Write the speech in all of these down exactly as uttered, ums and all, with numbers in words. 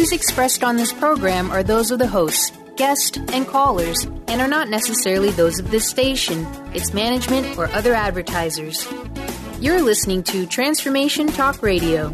views expressed on this program are those of the hosts, guests, and callers, and are not necessarily those of this station, its management, or other advertisers. You're listening to Transformation Talk Radio.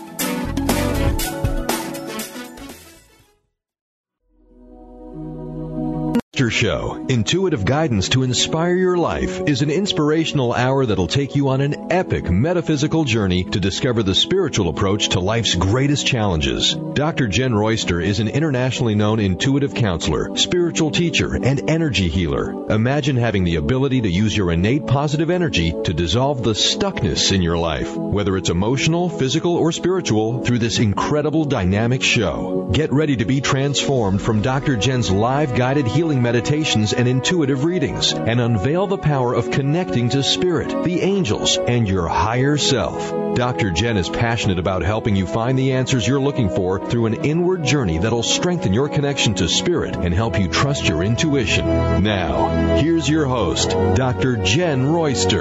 Show, Intuitive Guidance to Inspire Your Life, is an inspirational hour that'll take you on an epic metaphysical journey to discover the spiritual approach to life's greatest challenges. Doctor Jen Royster is an internationally known intuitive counselor, spiritual teacher, and energy healer. Imagine having the ability to use your innate positive energy to dissolve the stuckness in your life, whether it's emotional, physical, or spiritual, through this incredible dynamic show. Get ready to be transformed from Doctor Jen's live guided healing meditations and intuitive readings, and unveil the power of connecting to spirit, the angels, and your higher self. Doctor Jen is passionate about helping you find the answers you're looking for through an inward journey that'll strengthen your connection to spirit and help you trust your intuition. Now, here's your host, Doctor Jen Royster.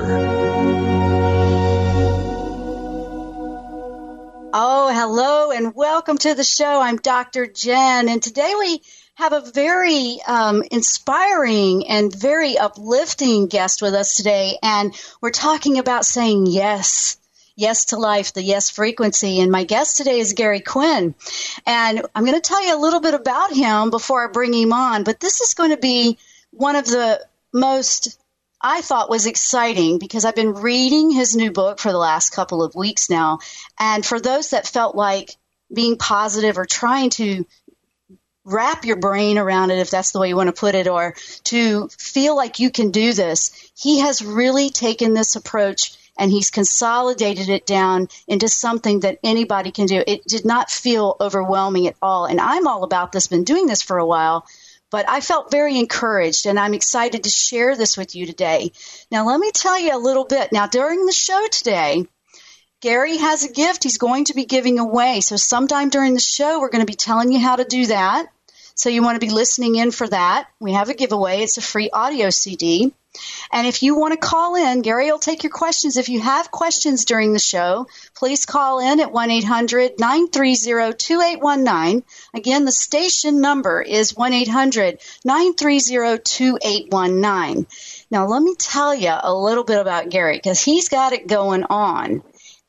Oh, hello, and welcome to the show. I'm Doctor Jen, and today we have a very um, inspiring and very uplifting guest with us today, and we're talking about saying yes, yes to life, the yes frequency. And my guest today is Gary Quinn, and I'm going to tell you a little bit about him before I bring him on, but this is going to be one of the most, I thought, was exciting, because I've been reading his new book for the last couple of weeks now, and for those that felt like being positive or trying to wrap your brain around it, if that's the way you want to put it, or to feel like you can do this, he has really taken this approach and he's consolidated it down into something that anybody can do. It did not feel overwhelming at all. And I'm all about this, been doing this for a while, but I felt very encouraged, and I'm excited to share this with you today. Now, let me tell you a little bit. Now, during the show today, Gary has a gift he's going to be giving away. So sometime during the show, we're going to be telling you how to do that. So you want to be listening in for that. We have a giveaway. It's a free audio C D. And if you want to call in, Gary will take your questions. If you have questions during the show, please call in at one eight hundred nine three zero two eight one nine. Again, the station number is one eight hundred nine three zero two eight one nine. Now, let me tell you a little bit about Gary, because he's got it going on.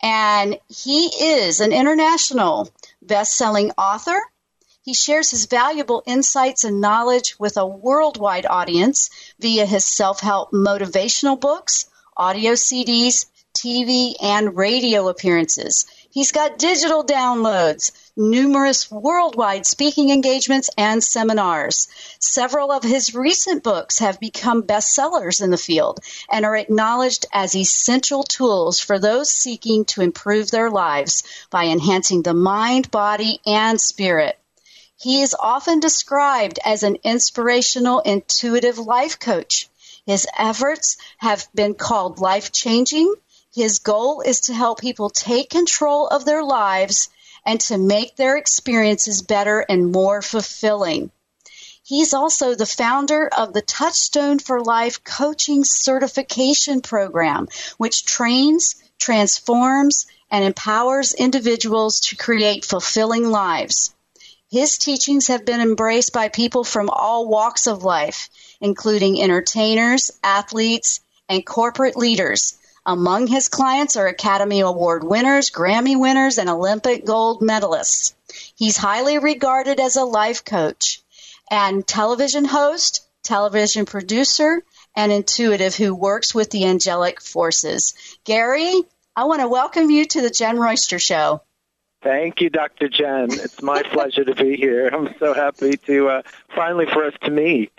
And he is an international best-selling author. He shares his valuable insights and knowledge with a worldwide audience via his self-help motivational books, audio C Ds, T V, and radio appearances. He's got digital downloads, numerous worldwide speaking engagements, and seminars. Several of his recent books have become bestsellers in the field and are acknowledged as essential tools for those seeking to improve their lives by enhancing the mind, body, and spirit. He is often described as an inspirational, intuitive life coach. His efforts have been called life-changing. His goal is to help people take control of their lives and to make their experiences better and more fulfilling. He's also the founder of the Touchstone for Life Coaching Certification Program, which trains, transforms, and empowers individuals to create fulfilling lives. His teachings have been embraced by people from all walks of life, including entertainers, athletes, and corporate leaders. Among his clients are Academy Award winners, Grammy winners, and Olympic gold medalists. He's highly regarded as a life coach and television host, television producer, and intuitive who works with the angelic forces. Gary, I want to welcome you to the Jen Royster Show. Thank you, Doctor Jen. It's my pleasure to be here. I'm so happy to uh, finally for us to meet.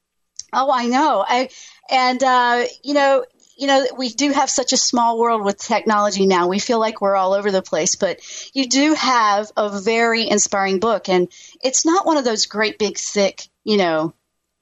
Oh, I know. I and uh, you know, you know, we do have such a small world with technology now. We feel like we're all over the place, but you do have a very inspiring book, and it's not one of those great big thick, you know,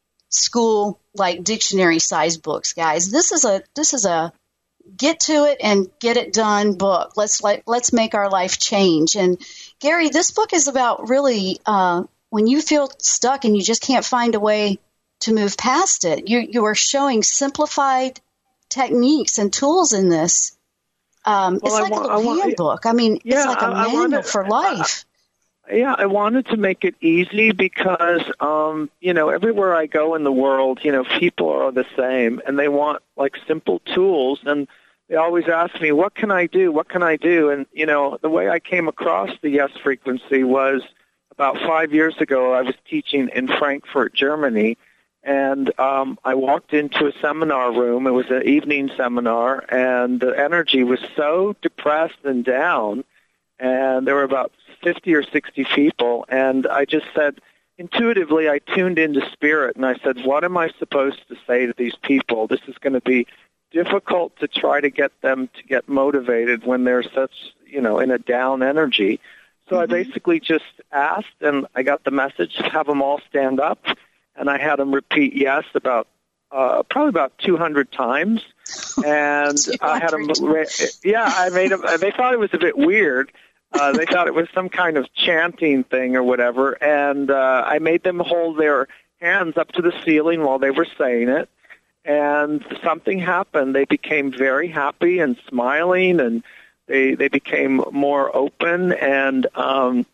school like dictionary size books, guys. This is a this is a get to it and get it done book. Let's like let's make our life change. And Gary, this book is about really uh, when you feel stuck and you just can't find a way to move past it. You you are showing simplified techniques and tools in this. Um, well, it's like want, a little I want, handbook. I mean, yeah, it's like a I, manual I wanna, for life. Yeah, I wanted to make it easy because, um, you know, everywhere I go in the world, you know, people are the same, and they want, like, simple tools, and they always ask me, what can I do? What can I do? And, you know, the way I came across the yes frequency was about five years ago. I was teaching in Frankfurt, Germany, and um, I walked into a seminar room. It was an evening seminar, and the energy was so depressed and down, and there were about fifty or sixty people, and I just said, intuitively, I tuned into spirit, and I said, what am I supposed to say to these people? This is going to be difficult to try to get them to get motivated when they're such, you know, in a down energy. So mm-hmm. I basically just asked, and I got the message to have them all stand up, and I had them repeat yes about uh, probably about two hundred times, and I had them, yeah, I made them, they thought it was a bit weird. Uh, they thought it was some kind of chanting thing or whatever, and uh, I made them hold their hands up to the ceiling while they were saying it, and something happened. They became very happy and smiling, and they they became more open, and um,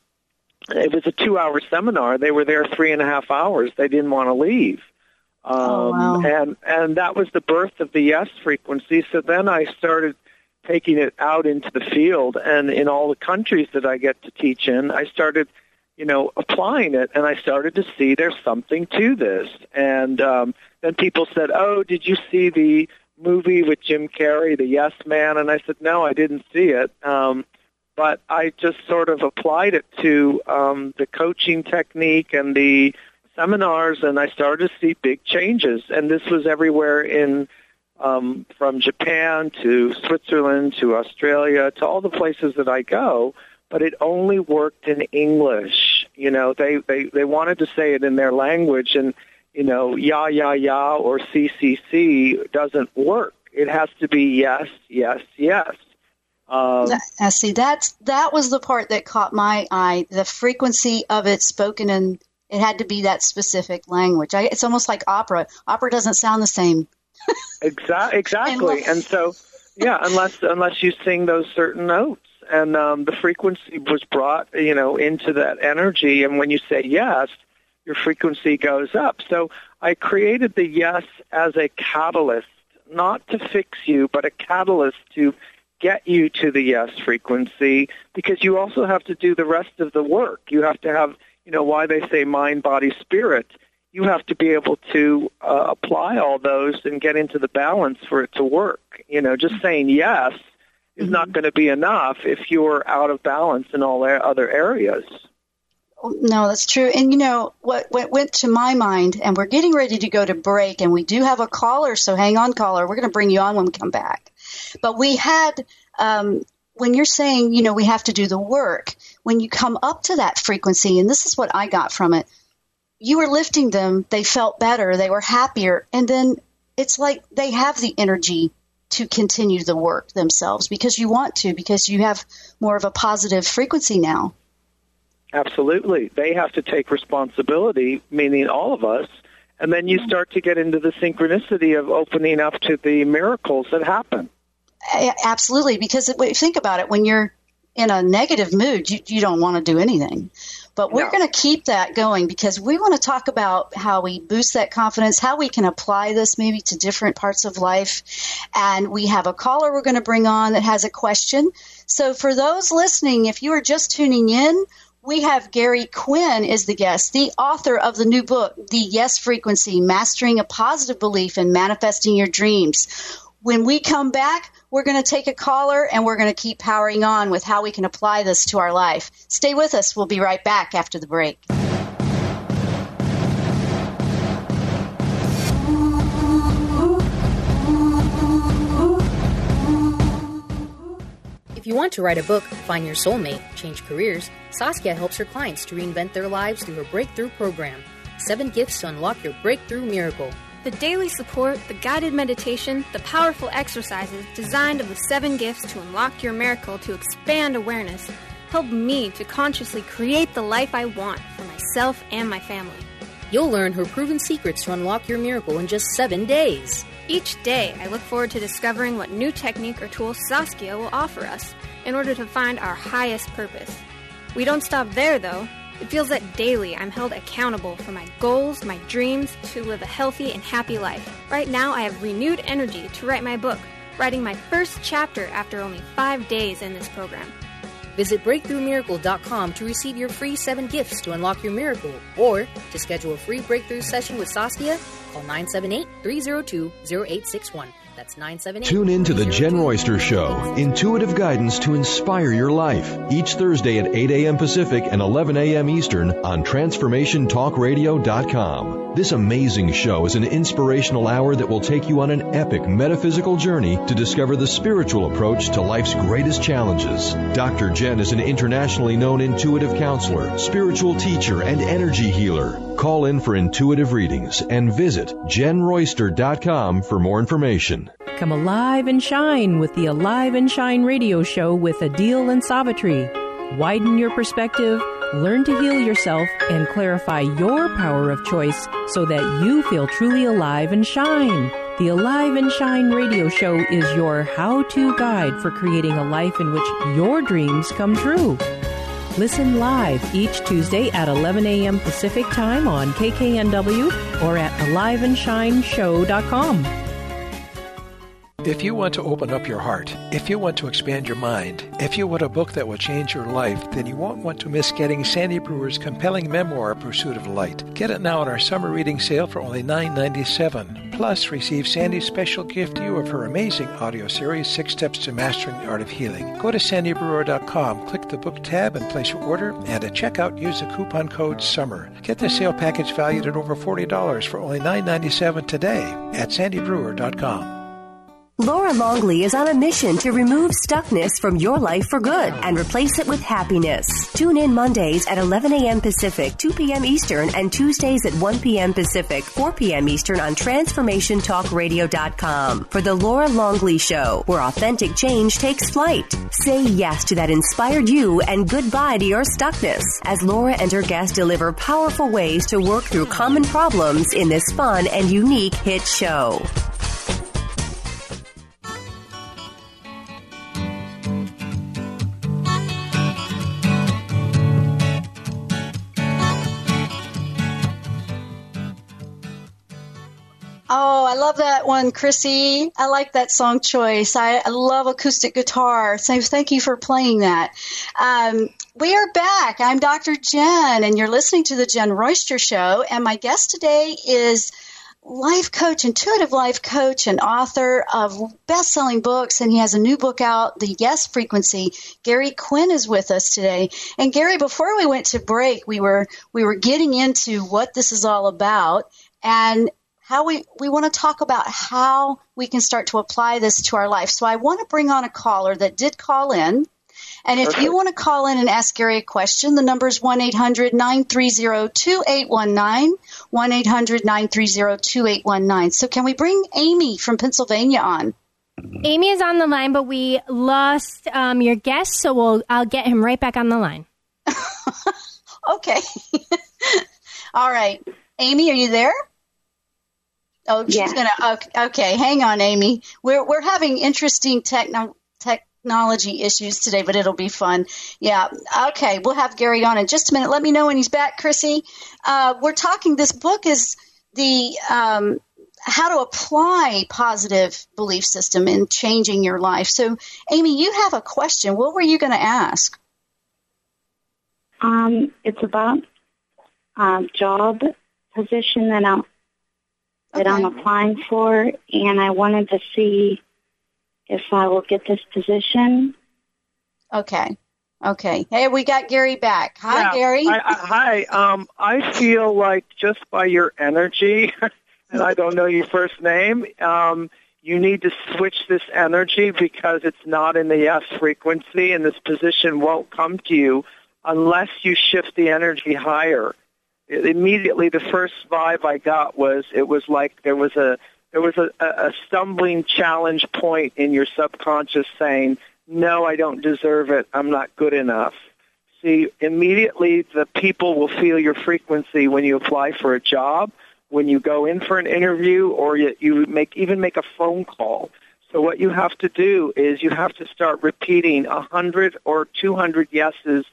it was a two-hour seminar. They were there three and a half hours. They didn't want to leave. Um, oh, wow. and, and that was the birth of the yes frequency. So then I started taking it out into the field, and in all the countries that I get to teach in, I started, you know, applying it, and I started to see there's something to this. And um, then people said, oh, did you see the movie with Jim Carrey, The Yes Man? And I said, no, I didn't see it. Um, but I just sort of applied it to um, the coaching technique and the seminars, and I started to see big changes. And this was everywhere in Um, from Japan to Switzerland to Australia to all the places that I go, but it only worked in English. You know, they, they, they wanted to say it in their language, and, you know, ya, ya, ya or C, C, C doesn't work. It has to be yes, yes, yes. Um, I see. That's, that was the part that caught my eye, the frequency of it spoken in, it had to be that specific language. I, it's almost like opera. Opera doesn't sound the same. Exa- exactly. And so, yeah, unless unless you sing those certain notes. And um, the frequency was brought, you know, into that energy. And when you say yes, your frequency goes up. So I created the yes as a catalyst, not to fix you, but a catalyst to get you to the yes frequency, because you also have to do the rest of the work. You have to have, you know, why they say mind, body, spirit. You have to be able to uh, apply all those and get into the balance for it to work. You know, just saying yes is mm-hmm. not going to be enough if you're out of balance in all other areas. No, that's true. And, you know, what, what went to my mind, and we're getting ready to go to break, and we do have a caller, so hang on, caller. We're going to bring you on when we come back. But we had, um, when you're saying, you know, we have to do the work, when you come up to that frequency, and this is what I got from it, you were lifting them, they felt better, they were happier, and then it's like they have the energy to continue the work themselves because you want to, because you have more of a positive frequency now. Absolutely. They have to take responsibility, meaning all of us, and then you start to get into the synchronicity of opening up to the miracles that happen. Absolutely, because think about it, when you're in a negative mood, you, you don't want to do anything. But we're no. going to keep that going because we want to talk about how we boost that confidence, how we can apply this maybe to different parts of life. And we have a caller we're going to bring on that has a question. So for those listening, if you are just tuning in, we have Gary Quinn is the guest, the author of the new book, The Yes Frequency, Mastering a Positive Belief and Manifesting Your Dreams. When we come back, we're going to take a caller, and we're going to keep powering on with how we can apply this to our life. Stay with us. We'll be right back after the break. If you want to write a book, find your soulmate, change careers, Saskia helps her clients to reinvent their lives through her Breakthrough program. Seven gifts to unlock your breakthrough miracle. The daily support, the guided meditation, the powerful exercises designed of the seven gifts to unlock your miracle to expand awareness help me to consciously create the life I want for myself and my family. You'll learn her proven secrets to unlock your miracle in just seven days. Each day, I look forward to discovering what new technique or tool Saskia will offer us in order to find our highest purpose. We don't stop there, though. It feels that daily I'm held accountable for my goals, my dreams, to live a healthy and happy life. Right now, I have renewed energy to write my book, writing my first chapter after only five days in this program. Visit breakthrough miracle dot com to receive your free seven gifts to unlock your miracle, or to schedule a free breakthrough session with Saskia, call nine seven eight, three zero two, zero eight six one. That's nine seven eight. Tune in to the Jen Royster Show, intuitive guidance to inspire your life, each Thursday at eight a.m. Pacific and eleven a.m. Eastern on transformation talk radio dot com. This amazing show is an inspirational hour that will take you on an epic metaphysical journey to discover the spiritual approach to life's greatest challenges. Doctor Jen is an internationally known intuitive counselor, spiritual teacher, and energy healer. Call in for intuitive readings and visit jen royster dot com for more information. Come alive and shine with the Alive and Shine radio show with Adil and Savitri. Widen your perspective, learn to heal yourself, and clarify your power of choice so that you feel truly alive and shine. The Alive and Shine radio show is your how-to guide for creating a life in which your dreams come true. Listen live each Tuesday at eleven a.m. Pacific Time on K K N W or at alive and shine show dot com. If you want to open up your heart, if you want to expand your mind, if you want a book that will change your life, then you won't want to miss getting Sandy Brewer's compelling memoir, Pursuit of Light. Get it now on our summer reading sale for only nine dollars and ninety-seven cents. Plus, receive Sandy's special gift to you of her amazing audio series, Six Steps to Mastering the Art of Healing. Go to sandy brewer dot com, click the book tab, and place your order, and at checkout, use the coupon code SUMMER. Get the sale package valued at over forty dollars for only nine dollars and ninety-seven cents today at sandy brewer dot com. Laura Longley is on a mission to remove stuckness from your life for good and replace it with happiness. Tune in Mondays at eleven a.m. Pacific, two p.m. Eastern, and Tuesdays at one p.m. Pacific, four p.m. Eastern on transformation talk radio dot com for The Laura Longley Show, where authentic change takes flight. Say yes to that inspired you and goodbye to your stuckness as Laura and her guests deliver powerful ways to work through common problems in this fun and unique hit show. Oh, I love that one, Chrissy. I like that song choice. I, I love acoustic guitar. So thank you for playing that. Um, we are back. I'm Doctor Jen, and you're listening to the Jen Royster Show. And my guest today is life coach, intuitive life coach, and author of best-selling books. And he has a new book out, The Yes Frequency. Gary Quinn is with us today. And Gary, before we went to break, we were we were getting into what this is all about. And how we, we want to talk about how we can start to apply this to our life. So I want to bring on a caller that did call in. And if Perfect. You want to call in and ask Gary a question, the number is one eight hundred nine three zero two eight one nine, one eight hundred nine three zero two eight one nine. So can we bring Amy from Pennsylvania on? Amy is on the line, but we lost um, your guest, so we'll I'll get him right back on the line. Okay. All right. Amy, are you there? Oh, she's yeah. gonna. Okay, okay, hang on, Amy. We're we're having interesting techno, technology issues today, but it'll be fun. Yeah. Okay, we'll have Gary on in just a minute. Let me know when he's back, Chrissy. Uh, we're talking. This book is the um, how to apply positive belief system in changing your life. So, Amy, you have a question. What were you going to ask? Um, it's about a job position that I'm. that okay. I'm applying for, and I wanted to see if I will get this position. Okay. Okay. Hey, we got Gary back. Hi, yeah, Gary. I, I, hi. Um, I feel like just by your energy, and I don't know your first name, um, you need to switch this energy because it's not in the yes frequency, and this position won't come to you unless you shift the energy higher. Immediately, the first vibe I got was it was like there was a there was a, a stumbling challenge point in your subconscious saying, "No, I don't deserve it. I'm not good enough." See, immediately the people will feel your frequency when you apply for a job, when you go in for an interview, or you, you make even make a phone call. So what you have to do is you have to start repeating a hundred or two hundred yeses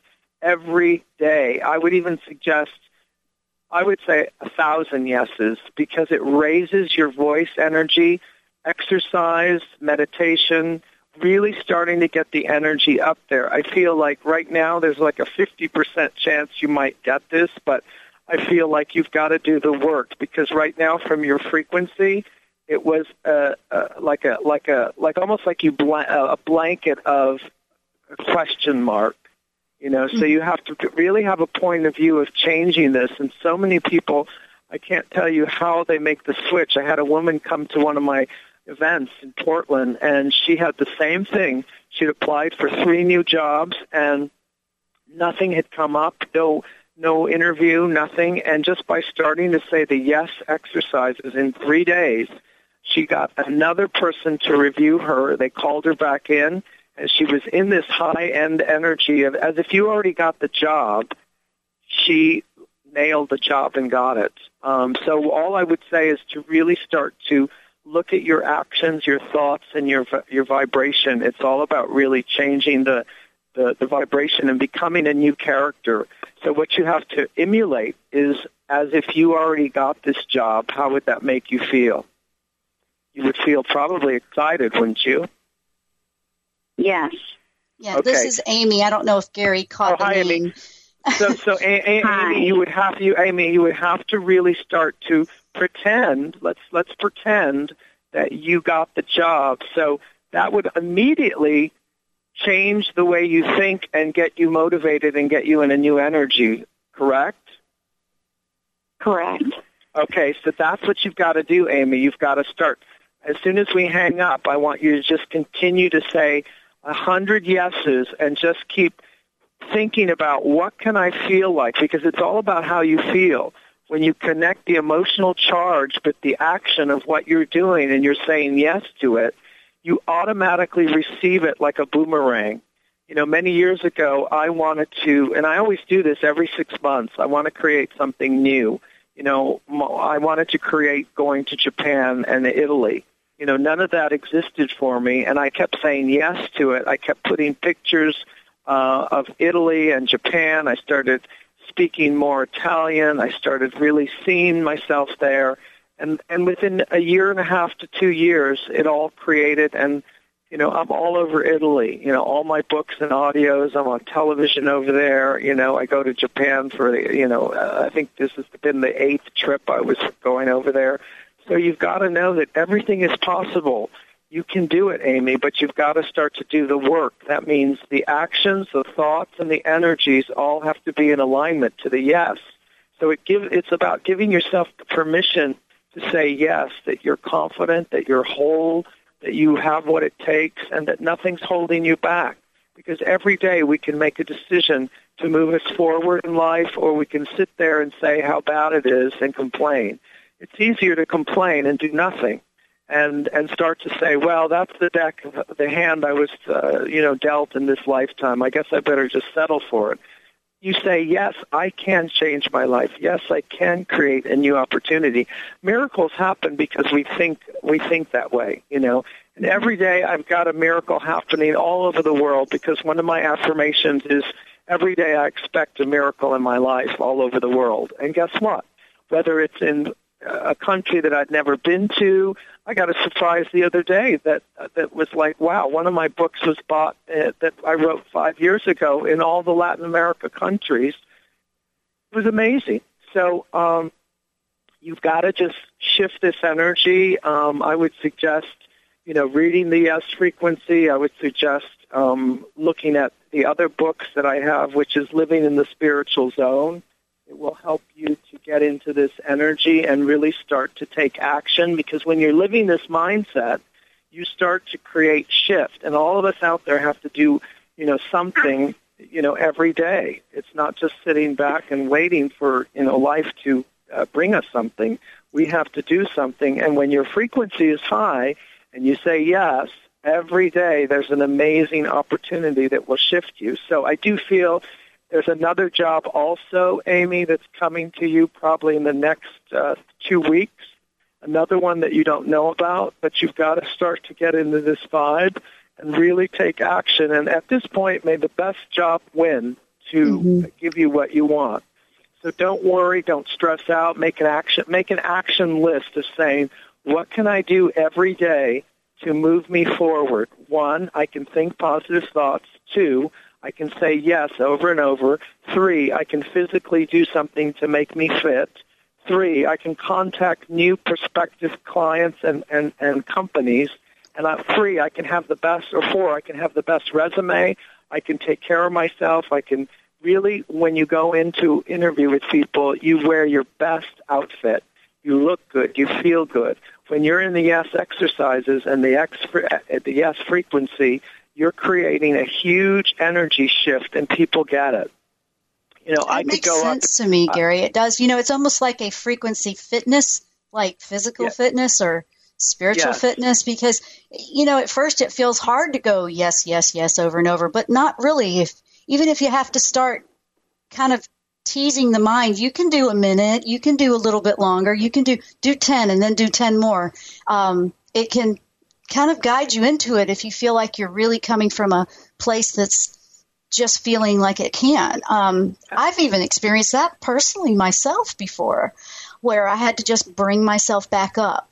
every day. I would even suggest, I would say a thousand yeses, because it raises your voice energy, exercise, meditation, really starting to get the energy up there. I feel like right now there's like a fifty percent chance you might get this, but I feel like you've got to do the work, because right now from your frequency, it was uh, uh, like a like a like almost like you bl- a blanket of a question mark, you know. Mm-hmm. So you have to really have a point of view of changing this. And so many people, I can't tell you how they make the switch. I had a woman come to one of my events in Portland, and she had the same thing. She'd applied for three new jobs, and nothing had come up. No. No interview, nothing, and just by starting to say the yes exercises in three days, she got another person to review her. They called her back in, and she was in this high-end energy of as if you already got the job. She nailed the job and got it. Um, so all I would say is to really start to look at your actions, your thoughts, and your your vibration. It's all about really changing the The, the vibration and becoming a new character. So what you have to emulate is as if you already got this job. How would that make you feel? You would feel probably excited, wouldn't you? Yes. Yeah, okay. This is Amy. I don't know if Gary caught oh, hi, the name. Amy. So, so a- a- Amy, you would have you, Amy, you would have to really start to pretend. Let's let's pretend that you got the job. So that would immediately change the way you think and get you motivated and get you in a new energy, correct? Correct. Okay, so that's what you've got to do, Amy. You've got to start. As soon as we hang up, I want you to just continue to say a hundred yeses and just keep thinking about what can I feel like, because it's all about how you feel. When you connect the emotional charge with the action of what you're doing and you're saying yes to it, you automatically receive it like a boomerang. You know, many years ago, I wanted to, and I always do this every six months, I want to create something new. You know, I wanted to create going to Japan and Italy. You know, none of that existed for me, and I kept saying yes to it. I kept putting pictures uh, of Italy and Japan. I started speaking more Italian. I started really seeing myself there. And and within a year and a half to two years, it all created, and, you know, I'm all over Italy. You know, all my books and audios, I'm on television over there. You know, I go to Japan for, the, you know, uh, I think this has been the eighth trip I was going over there. So you've got to know that everything is possible. You can do it, Amy, but you've got to start to do the work. That means the actions, the thoughts, and the energies all have to be in alignment to the yes. So it give, it's about giving yourself the permission to say yes, that you're confident, that you're whole, that you have what it takes, and that nothing's holding you back. Because every day we can make a decision to move us forward in life, or we can sit there and say how bad it is and complain. It's easier to complain and do nothing and and start to say, well, that's the deck, the hand I was, uh, you know, dealt in this lifetime. I guess I better just settle for it. You say, yes, I can change my life. Yes, I can create a new opportunity. Miracles happen because we think we think that way, you know. And every day I've got a miracle happening all over the world, because one of my affirmations is every day I expect a miracle in my life all over the world. And guess what? Whether it's in a country that I'd never been to, I got a surprise the other day that that was like, wow, one of my books was bought uh, that I wrote five years ago in all the Latin America countries. It was amazing. So um, you've got to just shift this energy. Um, I would suggest, you know, reading the yes frequency. I would suggest um, looking at the other books that I have, which is Living in the Spiritual Zone. It will help you to get into this energy and really start to take action, because when you're living this mindset, you start to create shift. And all of us out there have to do, you know, something, you know, every day. It's not just sitting back and waiting for, you know, life to uh, bring us something. We have to do something. And when your frequency is high and you say yes, every day there's an amazing opportunity that will shift you. So I do feel there's another job also, Amy, that's coming to you probably in the next uh, two weeks, another one that you don't know about, but you've got to start to get into this vibe and really take action. And at this point, may the best job win, to mm-hmm. give you what you want. So don't worry, don't stress out. Make an action. Make an action list of saying, what can I do every day to move me forward? One, I can think positive thoughts. Two, I can say yes over and over. Three, I can physically do something to make me fit. Three, I can contact new prospective clients and, and, and companies. And uh, three, I can have the best, or four, I can have the best resume. I can take care of myself. I can really, when you go into interview with people, you wear your best outfit. You look good. You feel good. When you're in the yes exercises and the, X, the yes frequency, you're creating a huge energy shift, and people get it. You know, that I could go up. Makes sense to me, Gary. It does. You know, it's almost like a frequency fitness, like physical yeah. fitness or spiritual yes. fitness, because, you know, at first it feels hard to go yes, yes, yes over and over, but not really. If even if you have to start kind of teasing the mind, you can do a minute, you can do a little bit longer, you can do do ten and then do ten more. Um, it can kind of guide you into it if you feel like you're really coming from a place that's just feeling like it can. Um, I've even experienced that personally myself before, where I had to just bring myself back up.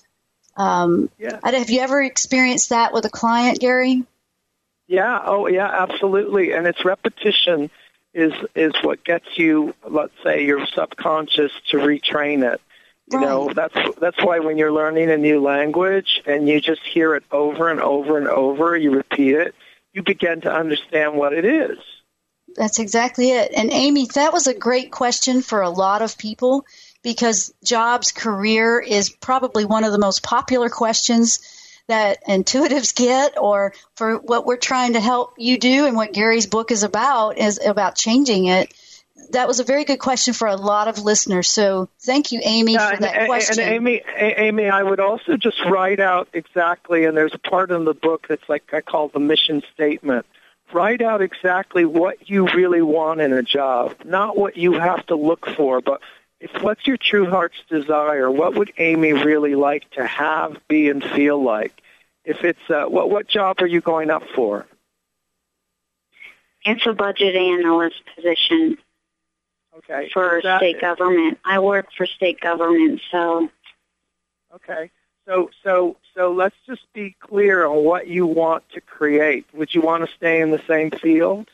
Um, yeah. Have you ever experienced that with a client, Gary? Yeah. Oh, yeah, absolutely. And it's repetition is is what gets you, let's say, your subconscious to retrain it. You right. know, that's that's why when you're learning a new language and you just hear it over and over and over, you repeat it, you begin to understand what it is. That's exactly it. And Amy, that was a great question for a lot of people, because jobs, career is probably one of the most popular questions that intuitives get, or for what we're trying to help you do and what Gary's book is about, is about changing it. That was a very good question for a lot of listeners. So thank you, Amy, yeah, for that and, question. And Amy, Amy, I would also just write out exactly, and there's a part in the book that's like I call the mission statement. Write out exactly what you really want in a job, not what you have to look for, but if what's your true heart's desire? What would Amy really like to have, be, and feel like? If it's uh, what what job are you going up for? It's a budget analyst position. Okay. For that, state government. I work for state government, so. Okay. So so so let's just be clear on what you want to create. Would you want to stay in the same field?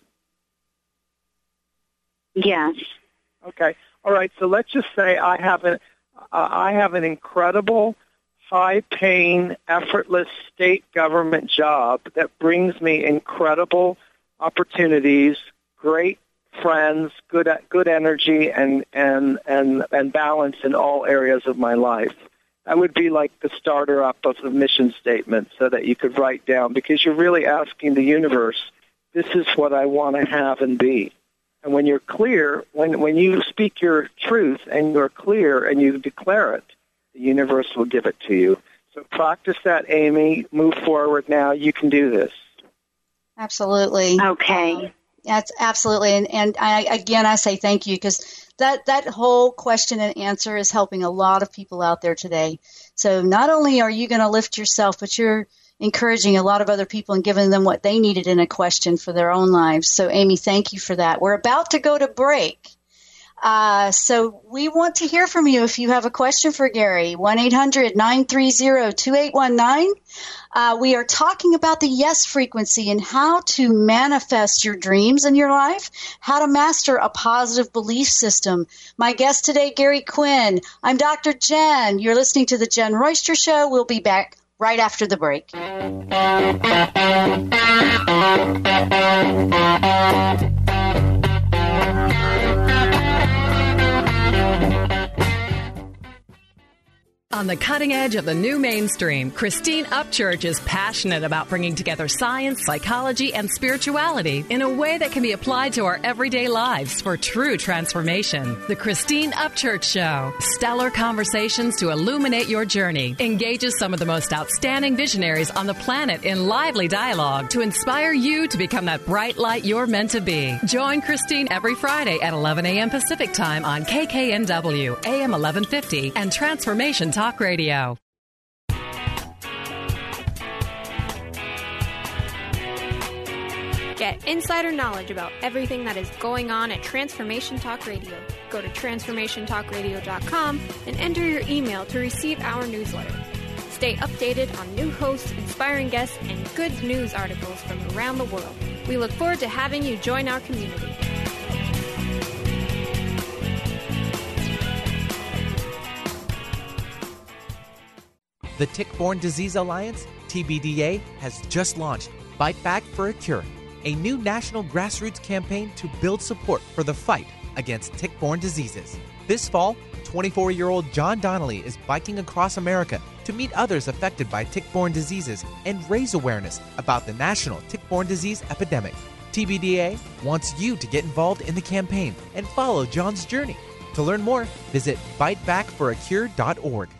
Yes. Okay. All right. So let's just say I have an uh, I have an incredible, high-paying, effortless state government job that brings me incredible opportunities, great friends, good good energy, and and and and balance in all areas of my life. That would be like the starter up of the mission statement, so that you could write down, because you're really asking the universe, this is what I want to have and be. And when you're clear, when when you speak your truth and you're clear and you declare it, the universe will give it to you. So practice that, Amy. Move forward now. You can do this. Absolutely. Okay. That's absolutely. And, and I, again, I say thank you, because that, that whole question and answer is helping a lot of people out there today. So not only are you going to lift yourself, but you're encouraging a lot of other people and giving them what they needed in a question for their own lives. So, Amy, thank you for that. We're about to go to break. Uh, so we want to hear from you if you have a question for Gary. one eight hundred nine three zero two eight one nine. Uh, we are talking about the yes frequency and how to manifest your dreams in your life, how to master a positive belief system. My guest today, Gary Quinn. I'm Doctor Jen. You're listening to The Jen Royster Show. We'll be back right after the break. On the cutting edge of the new mainstream, Christine Upchurch is passionate about bringing together science, psychology, and spirituality in a way that can be applied to our everyday lives for true transformation. The Christine Upchurch Show, stellar conversations to illuminate your journey, engages some of the most outstanding visionaries on the planet in lively dialogue to inspire you to become that bright light you're meant to be. Join Christine every Friday at eleven a.m. Pacific Time on K K N W, A M eleven fifty, and Transformation Talk Radio. Get insider knowledge about everything that is going on at Transformation Talk Radio. Go to transformation talk radio dot com and enter your email to receive our newsletter. Stay updated on new hosts, inspiring guests, and good news articles from around the world. We look forward to having you join our community. The Tick-Borne Disease Alliance, T B D A, has just launched Fight Back for a Cure, a new national grassroots campaign to build support for the fight against tick-borne diseases. This fall, twenty-four-year-old John Donnelly is biking across America to meet others affected by tick-borne diseases and raise awareness about the national tick-borne disease epidemic. T B D A wants you to get involved in the campaign and follow John's journey. To learn more, visit fight back for a cure dot org.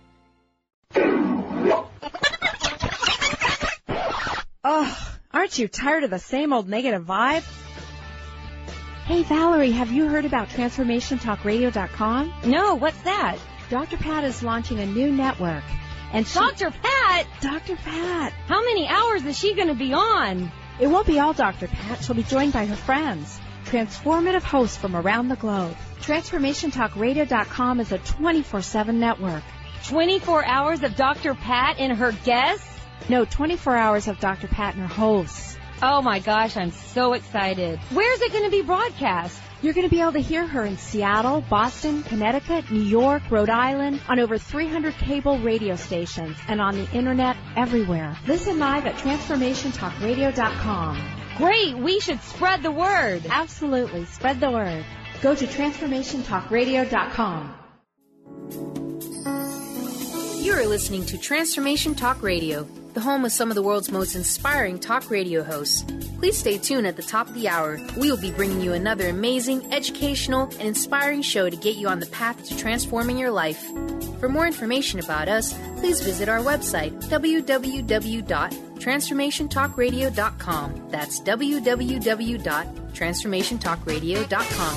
Oh, aren't you tired of the same old negative vibe? Hey, Valerie, have you heard about transformation talk radio dot com? No, what's that? Doctor Pat is launching a new network. And she... Doctor Pat? Doctor Pat. How many hours is she going to be on? It won't be all Doctor Pat. She'll be joined by her friends. Transformative hosts from around the globe. transformation talk radio dot com is a twenty-four seven network. twenty-four hours of Doctor Pat and her guests? No, twenty-four hours of Doctor Pat and her hosts. Oh my gosh, I'm so excited. Where's it going to be broadcast? You're going to be able to hear her in Seattle, Boston, Connecticut, New York, Rhode Island, on over three hundred cable radio stations, and on the internet everywhere. Listen live at transformation talk radio dot com. Great, we should spread the word. Absolutely, spread the word. Go to transformation talk radio dot com. You are listening to Transformation Talk Radio, the home of some of the world's most inspiring talk radio hosts. Please stay tuned at the top of the hour. We will be bringing you another amazing, educational, and inspiring show to get you on the path to transforming your life. For more information about us, please visit our website, w w w dot transformation talk radio dot com. That's w w w dot transformation talk radio dot com.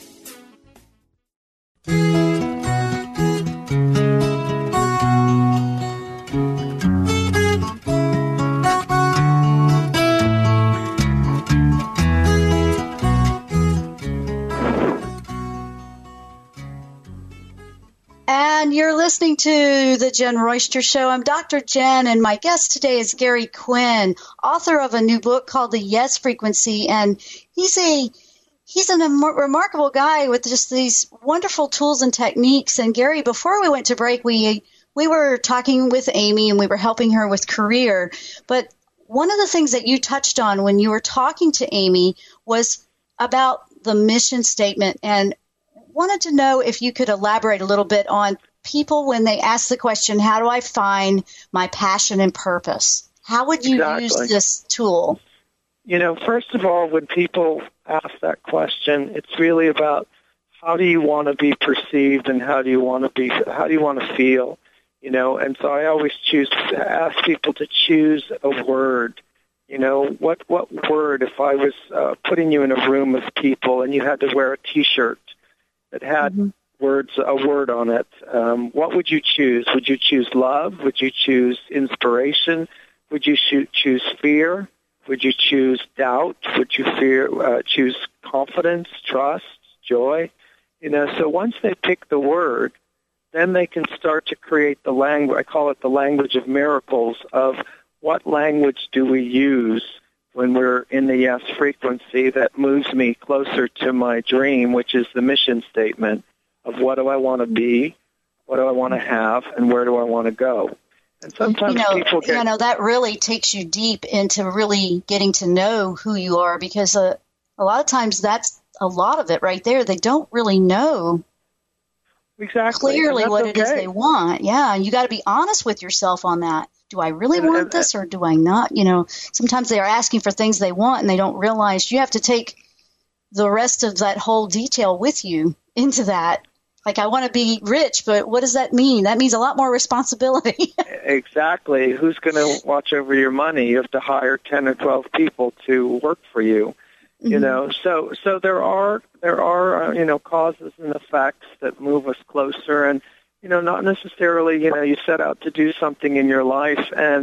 And you're listening to The Jen Royster Show. I'm Doctor Jen, and my guest today is Gary Quinn, author of a new book called The Yes Frequency. And he's a he's an, a remarkable guy with just these wonderful tools and techniques. And Gary, before we went to break, we we were talking with Amy, and we were helping her with career. But one of the things that you touched on when you were talking to Amy was about the mission statement, and wanted to know if you could elaborate a little bit on people when they ask the question, how do I find my passion and purpose? How would you Exactly. use this tool? You know, first of all, when people ask that question, it's really about how do you want to be perceived and how do you want to be, how do you want to feel, you know? And so I always choose to ask people to choose a word. You know, what, what word, if I was uh, putting you in a room of people and you had to wear a T-shirt that had mm-hmm. words, a word on it, um, what would you choose? Would you choose love? Would you choose inspiration? Would you choose fear? Would you choose doubt? Would you fear, uh, choose confidence, trust, joy? You know, so once they pick the word, then they can start to create the language. I call it the language of miracles, of what language do we use when we're in the yes frequency that moves me closer to my dream, which is the mission statement of what do I want to be, what do I want to have, and where do I want to go. And sometimes you know, people get... You know, that really takes you deep into really getting to know who you are, because uh, a lot of times that's a lot of it right there. They don't really know exactly clearly what okay. it is they want. Yeah, and you got to be honest with yourself on that. Do I really and, want and, this or do I not? You know, sometimes they are asking for things they want and they don't realize you have to take the rest of that whole detail with you into that. Like, I want to be rich, but what does that mean? That means a lot more responsibility. Exactly. Who's going to watch over your money? You have to hire ten or twelve people to work for you. You mm-hmm. know, so so there are there are uh, you know causes and effects that move us closer, and you know, not necessarily, you know, you set out to do something in your life and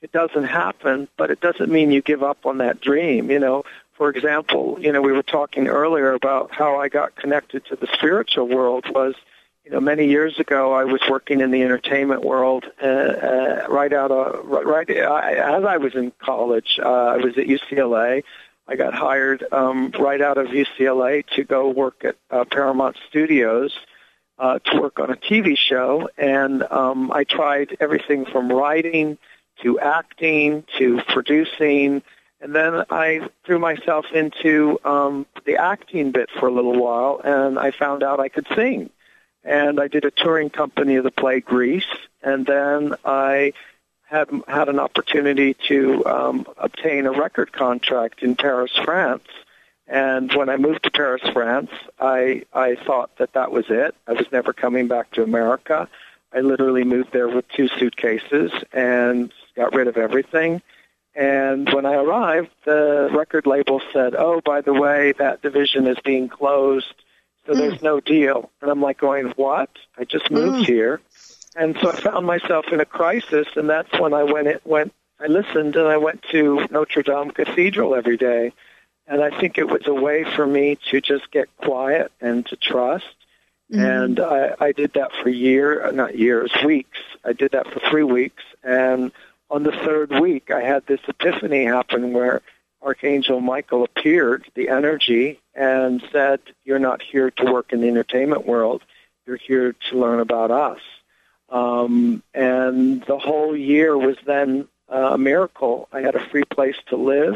it doesn't happen, but it doesn't mean you give up on that dream. You know, for example, you know, we were talking earlier about how I got connected to the spiritual world was, you know, many years ago I was working in the entertainment world uh, uh, right out of, right, I, as I was in college. Uh, I was at U C L A. I got hired um, right out of U C L A to go work at uh, Paramount Studios uh, to work on a T V show, and um, I tried everything from writing to acting to producing, and then I threw myself into um, the acting bit for a little while, and I found out I could sing. And I did a touring company of the play Grease, and then I had had an opportunity to um, obtain a record contract in Paris, France. And when I moved to Paris, France, I I thought that that was it. I was never coming back to America. I literally moved there with two suitcases and got rid of everything. And when I arrived, the record label said, "Oh, by the way, that division is being closed. So there's no deal." And I'm like going, what? I just moved mm. here. And so I found myself in a crisis, and that's when I went, it went, I listened, and I went to Notre Dame Cathedral every day. And I think it was a way for me to just get quiet and to trust. Mm. And I, I did that for years, not years, weeks. I did that for three weeks. And on the third week, I had this epiphany happen where Archangel Michael appeared, the energy, and said, "You're not here to work in the entertainment world. You're here to learn about us." Um, and the whole year was then uh, a miracle. I had a free place to live.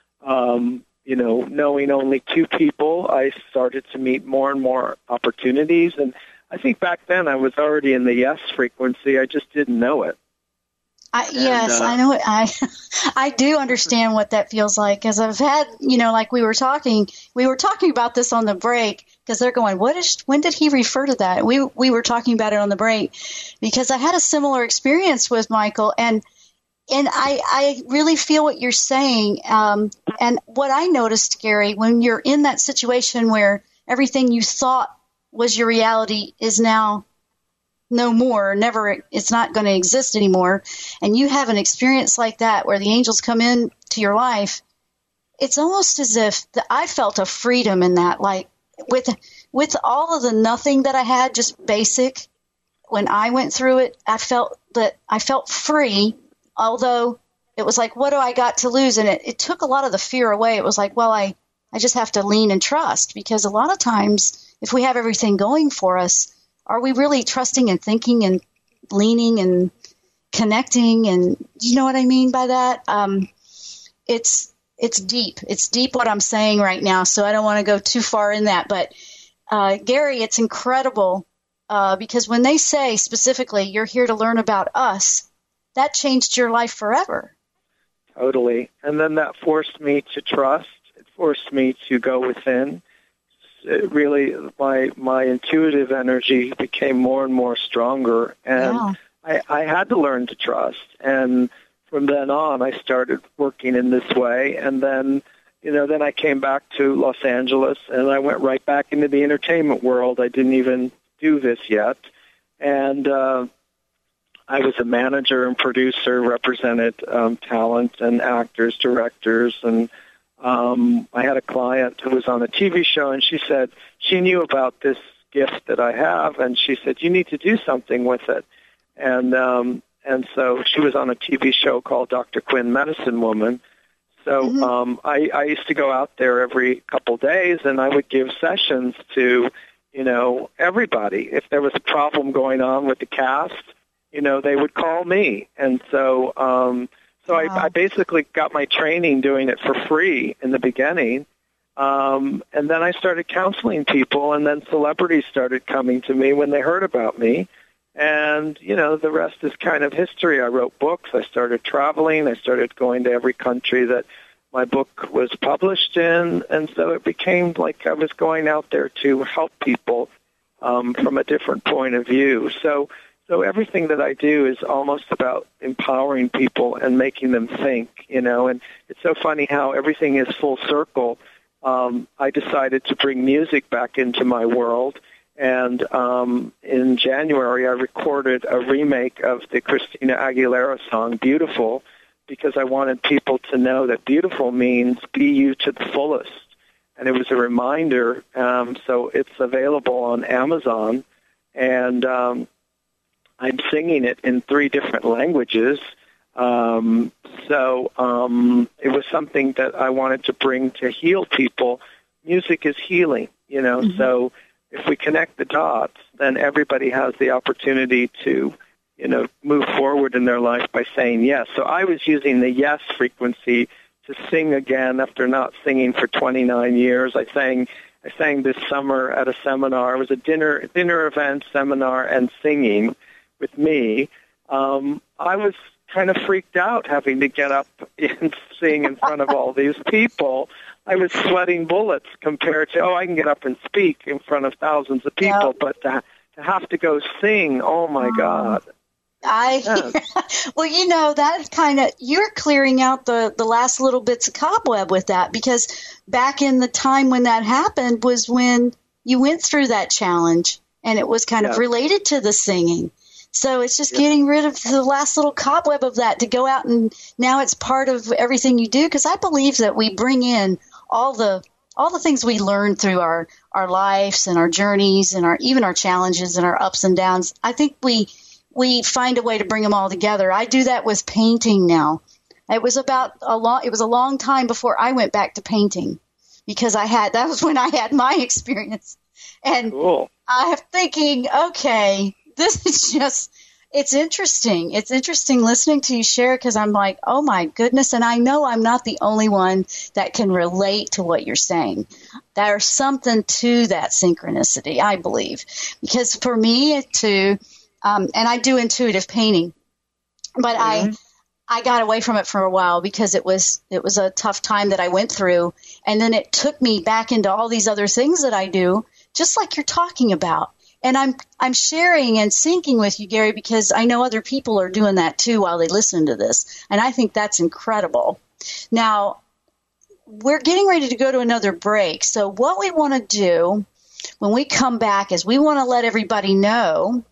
Um, you know, knowing only two people, I started to meet more and more opportunities. And I think back then I was already in the yes frequency. I just didn't know it. I, yes, and, uh, I know it. I I do understand what that feels like, because I've had, you know, like we were talking, we were talking about this on the break, because they're going, what is, when did he refer to that? We we were talking about it on the break, because I had a similar experience with Michael, and and I, I really feel what you're saying. Um, and what I noticed, Gary, when you're in that situation where everything you thought was your reality is now no more, never, it's not going to exist anymore, and you have an experience like that where the angels come in to your life, it's almost as if the, I felt a freedom in that, like with with all of the nothing that I had, just basic. When I went through it, I felt that I felt free, although it was like, what do I got to lose? And it, it took a lot of the fear away. It was like, well, I, I just have to lean and trust, because a lot of times if we have everything going for us, are we really trusting and thinking and leaning and connecting? And do you know what I mean by that? Um, it's it's deep. It's deep what I'm saying right now, so I don't want to go too far in that. But, uh, Gary, it's incredible uh, because when they say specifically, you're here to learn about us, that changed your life forever. Totally. And then that forced me to trust. It forced me to go within. It really, my my intuitive energy became more and more stronger, and yeah. I, I had to learn to trust. And from then on, I started working in this way. And then, you know, then I came back to Los Angeles, and I went right back into the entertainment world. I didn't even do this yet, and uh, I was a manager and producer, represented um, talent and actors, directors, and Um, I had a client who was on a T V show, and she said she knew about this gift that I have, and she said, you need to do something with it. And um, and so she was on a T V show called Doctor Quinn, Medicine Woman. So mm-hmm. um, I, I used to go out there every couple days, and I would give sessions to, you know, everybody. If there was a problem going on with the cast, you know, they would call me. And so um, so wow. I, I basically got my training doing it for free in the beginning. Um, and then I started counseling people, and then celebrities started coming to me when they heard about me. And, you know, the rest is kind of history. I wrote books. I started traveling. I started going to every country that my book was published in. And so it became like I was going out there to help people um, from a different point of view. So, so everything that I do is almost about empowering people and making them think, you know. And it's so funny how everything is full circle. Um, I decided to bring music back into my world. And um, in January, I recorded a remake of the Christina Aguilera song, Beautiful, because I wanted people to know that beautiful means be you to the fullest. And it was a reminder, um, so it's available on Amazon, and um, I'm singing it in three different languages. Um, so um, it was something that I wanted to bring to heal people. Music is healing, you know, mm-hmm. so if we connect the dots, then everybody has the opportunity to, you know, move forward in their life by saying yes. So I was using the yes frequency to sing again after not singing for twenty-nine years. I sang I sang this summer at a seminar. It was a dinner dinner event, seminar, and singing with me. Um, I was kind of freaked out having to get up and sing in front of all these people. I was sweating bullets compared to, oh, I can get up and speak in front of thousands of people, yeah. but to, to have to go sing, oh, my God. I yeah. Well, you know, that kind of, you're clearing out the, the last little bits of cobweb with that, because back in the time when that happened was when you went through that challenge, and it was kind yeah. of related to the singing. So it's just yeah. getting rid of the last little cobweb of that to go out, and now it's part of everything you do, because I believe that we bring in all the all the things we learn through our, our lives and our journeys and our even our challenges and our ups and downs. I think we we find a way to bring them all together. I do that with painting now. It was about a long it was a long time before I went back to painting, because I had that was when I had my experience. And cool. I'm thinking, okay, this is just it's interesting. It's interesting listening to you share, because I'm like, oh, my goodness. And I know I'm not the only one that can relate to what you're saying. There's something to that synchronicity, I believe, because for me to um, and I do intuitive painting, but mm-hmm. I I got away from it for a while because it was it was a tough time that I went through. And then it took me back into all these other things that I do, just like you're talking about. And I'm I'm sharing and syncing with you, Gary, because I know other people are doing that too while they listen to this. And I think that's incredible. Now, we're getting ready to go to another break. So what we want to do when we come back is we want to let everybody know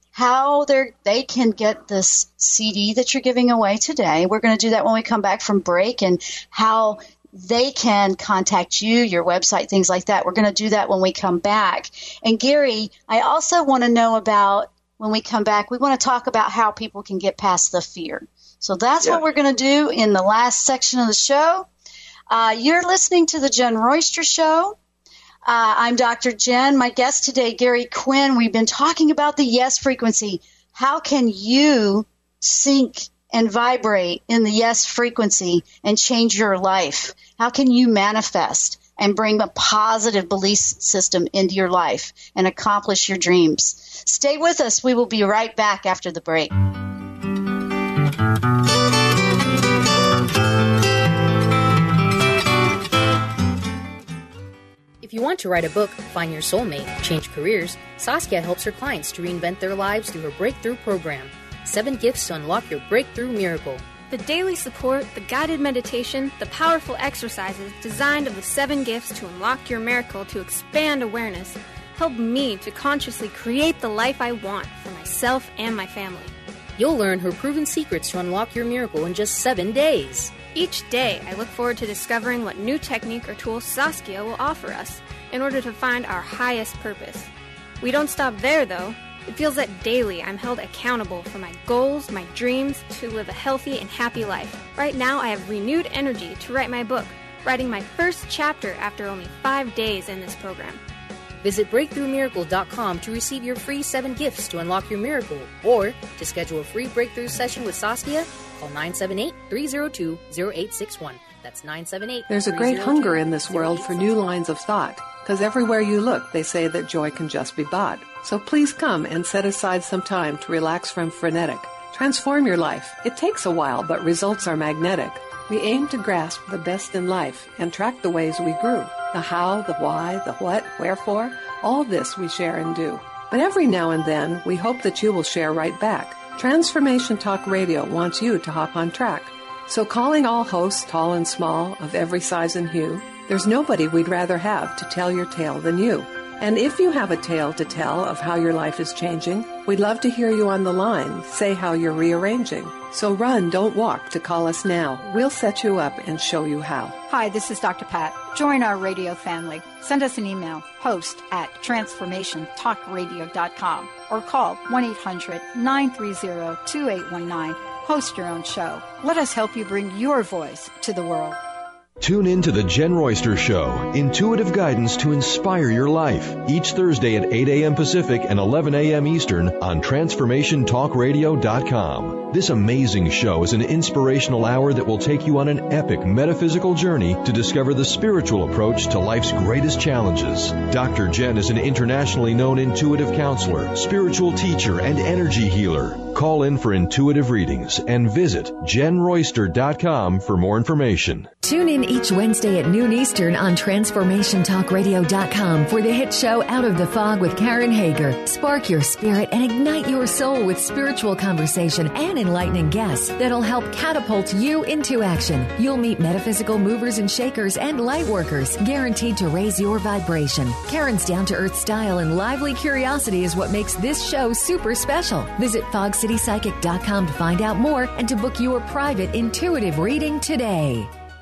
how they they can get this C D that you're giving away today. We're going to do that when we come back from break, and how they can contact you, your website, things like that. We're going to do that when we come back. And Gary, I also want to know about, when we come back, we want to talk about how people can get past the fear. So that's yeah. what we're going to do in the last section of the show. Uh, you're listening to the Jen Royster Show. Uh, I'm Doctor Jen. My guest today, Gary Quinn. We've been talking about the yes frequency. How can you sync and vibrate in the yes frequency and change your life? How can you manifest and bring a positive belief system into your life and accomplish your dreams? Stay with us. We will be right back after the break. If you want to write a book, find your soulmate, change careers, Saskia helps her clients to reinvent their lives through her Breakthrough program. Seven gifts to unlock your breakthrough miracle. The daily support, the guided meditation, the powerful exercises designed of the seven gifts to unlock your miracle to expand awareness help me to consciously create the life I want for myself and my family. You'll learn her proven secrets to unlock your miracle in just seven days. Each day, I look forward to discovering what new technique or tool Saskia will offer us in order to find our highest purpose. We don't stop there, though. It feels that daily I'm held accountable for my goals, my dreams, to live a healthy and happy life. Right now, I have renewed energy to write my book, writing my first chapter after only five days in this program. Visit breakthrough miracle dot com to receive your free seven gifts to unlock your miracle, or to schedule a free breakthrough session with Saskia, call nine seven eight, three zero two, zero eight six one. That's nine seven eight, There's a great hunger in this world for new lines of thought, because everywhere you look, they say that joy can just be bought. So please come and set aside some time to relax from frenetic. Transform your life. It takes a while, but results are magnetic. We aim to grasp the best in life and track the ways we grew. The how, the why, the what, wherefore, all this we share and do. But every now and then, we hope that you will share right back. Transformation Talk Radio wants you to hop on track. So calling all hosts, tall and small, of every size and hue, there's nobody we'd rather have to tell your tale than you. And if you have a tale to tell of how your life is changing, we'd love to hear you on the line say how you're rearranging. So run, don't walk to call us now. We'll set you up and show you how. Hi, this is Doctor Pat. Join our radio family. Send us an email, host at transformation talk radio dot com, or call one eight hundred nine three zero two eight one nine. Host your own show. Let us help you bring your voice to the world. Tune in to The Jen Royster Show, intuitive guidance to inspire your life, each Thursday at eight a.m. Pacific and eleven a.m. Eastern on transformation talk radio dot com. This amazing show is an inspirational hour that will take you on an epic metaphysical journey to discover the spiritual approach to life's greatest challenges. Doctor Jen is an internationally known intuitive counselor, spiritual teacher, and energy healer. Call in for intuitive readings and visit jen royster dot com for more information. Tune in each Wednesday at noon Eastern on transformation talk radio dot com for the hit show Out of the Fog with Karen Hager. Spark your spirit and ignite your soul with spiritual conversation and enlightening guests that'll help catapult you into action. You'll meet metaphysical movers and shakers and light workers, guaranteed to raise your vibration. Karen's down-to-earth style and lively curiosity is what makes this show super special. Visit fog city psychic dot com to find out more and to book your private intuitive reading today.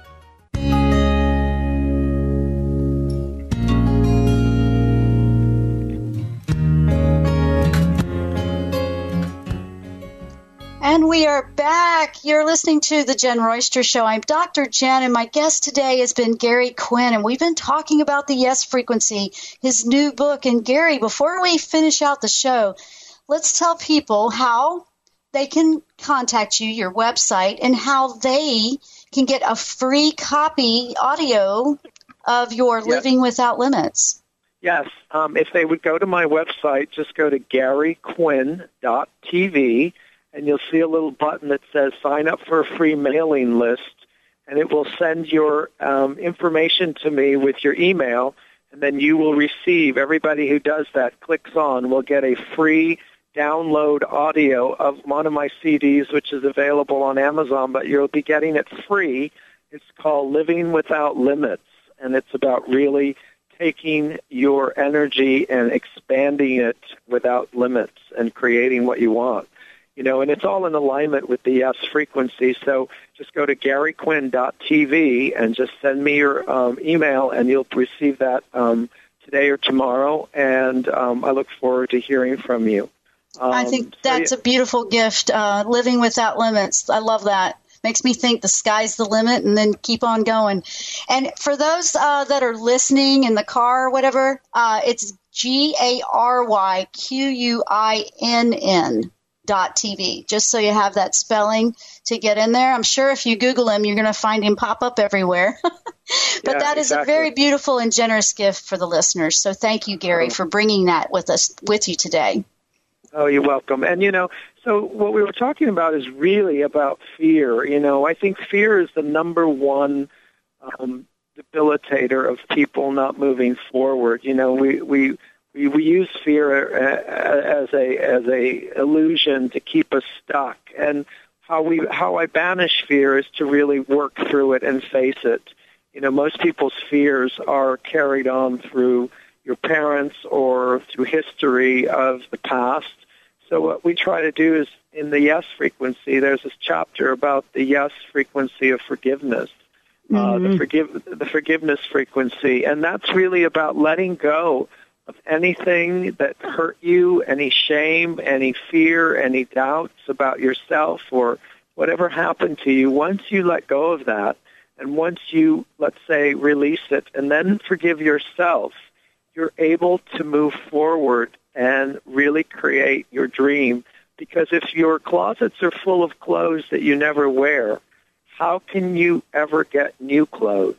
And we are back. You're listening to The Jen Royster Show. I'm Doctor Jen, and my guest today has been Gary Quinn, and we've been talking about the Yes Frequency, his new book. And Gary, before we finish out the show, let's tell people how they can contact you, your website, and how they can get a free copy audio of your Yes. Living Without Limits. Yes. Um, if they would go to my website, just go to gary quinn dot t v, and you'll see a little button that says sign up for a free mailing list, and it will send your um, information to me with your email, and then you will receive, everybody who does that, clicks on, will get a free download audio of one of my C Ds, which is available on Amazon, but you'll be getting it free. It's called Living Without Limits, and it's about really taking your energy and expanding it without limits and creating what you want. You know, and it's all in alignment with the Yes frequency. So just go to gary quinn dot t v and just send me your um, email, and you'll receive that um, today or tomorrow. And um, I look forward to hearing from you. Um, I think that's so, a beautiful gift, uh, Living Without Limits. I love that. Makes me think the sky's the limit, and then keep on going. And for those uh, that are listening in the car or whatever, uh, it's G A R Y Q U I N N dot T V, just so you have that spelling to get in there. I'm sure if you Google him, you're going to find him pop up everywhere. But yeah, that is exactly. a very beautiful and generous gift for the listeners. So thank you, Gary, for bringing that with us with you today. Oh, you're welcome. And, you know, so what we were talking about is really about fear. You know, I think fear is the number one um, debilitator of people not moving forward. You know, we, we, we, we use fear as a as a illusion to keep us stuck. And how we how I banish fear is to really work through it and face it. You know, most people's fears are carried on through your parents or through history of the past. So what we try to do is, in the Yes frequency, there's this chapter about the Yes frequency of forgiveness, mm-hmm. uh, the forgive the forgiveness frequency, and that's really about letting go of anything that hurt you, any shame, any fear, any doubts about yourself or whatever happened to you. Once you let go of that, and once you, let's say, release it, and then forgive yourself, you're able to move forward and really create your dream. Because if your closets are full of clothes that you never wear, how can you ever get new clothes?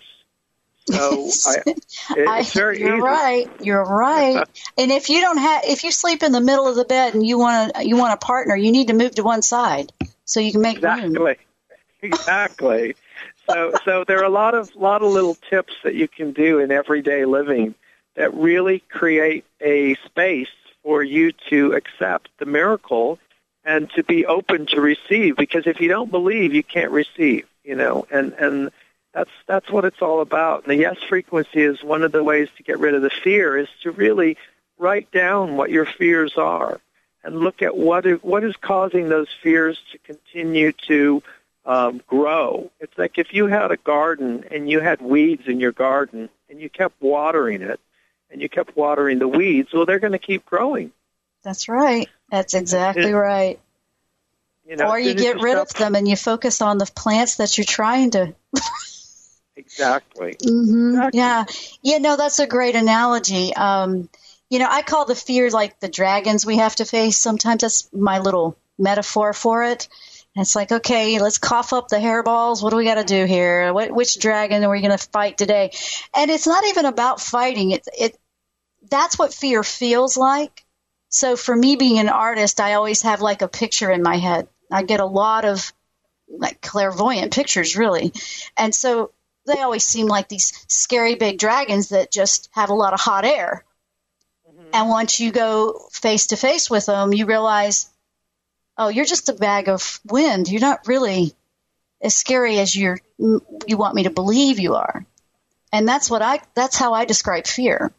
So I, it's very you're easy. right. You're right. And if you don't have, if you sleep in the middle of the bed and you want to, you want a partner, you need to move to one side so you can make exactly. room. Exactly. So, so there are a lot of lot of little tips that you can do in everyday living that really create a space for you to accept the miracle and to be open to receive. Because if you don't believe, you can't receive. You know, and and That's that's what it's all about. And the yes frequency is one of the ways to get rid of the fear, is to really write down what your fears are and look at what is, what is causing those fears to continue to um, grow. It's like if you had a garden and you had weeds in your garden and you kept watering it and you kept watering the weeds, well, they're going to keep growing. That's right. That's exactly right. You know, or you get rid of them and you focus on the plants that you're trying to. Exactly. Mm-hmm. exactly. Yeah. You know, that's a great analogy. Um, you know, I call the fear like the dragons we have to face. Sometimes that's my little metaphor for it. And it's like, okay, let's cough up the hairballs. What do we got to do here? What, which dragon are we going to fight today? And it's not even about fighting. It, it, that's what fear feels like. So for me being an artist, I always have like a picture in my head. I get a lot of like clairvoyant pictures, really. And so they always seem like these scary big dragons that just have a lot of hot air. Mm-hmm. And once you go face to face with them, you realize, oh, you're just a bag of wind. You're not really as scary as you're, you want me to believe you are. And that's what I, that's how I describe fear.